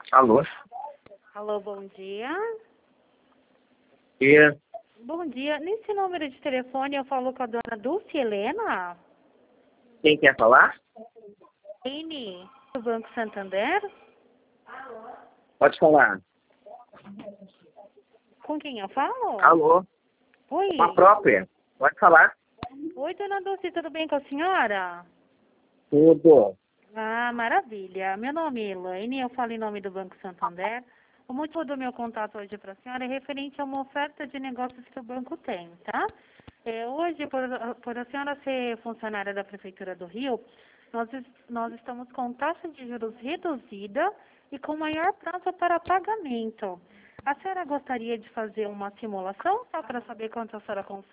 Alô? Alô, bom dia. E Bom dia. Nesse número de telefone eu falo com a dona Dulce Helena? quem quer falar? Ine, do Banco Santander? Pode falar. Com quem eu falo? Alô? Oi. Uma própria. Pode falar. Oi, dona Dulce, tudo bem com a senhora? Tudo. Ah, maravilha. Meu nome é Elaine, eu falo em nome do Banco Santander. O motivo do meu contato hoje para a senhora é referente a uma oferta de negócios que o banco tem, tá? Hoje, por a senhora ser funcionária da Prefeitura do Rio, nós estamos com taxa de juros reduzida e com maior prazo para pagamento. A senhora gostaria de fazer uma simulação só para saber quanto a senhora consegue?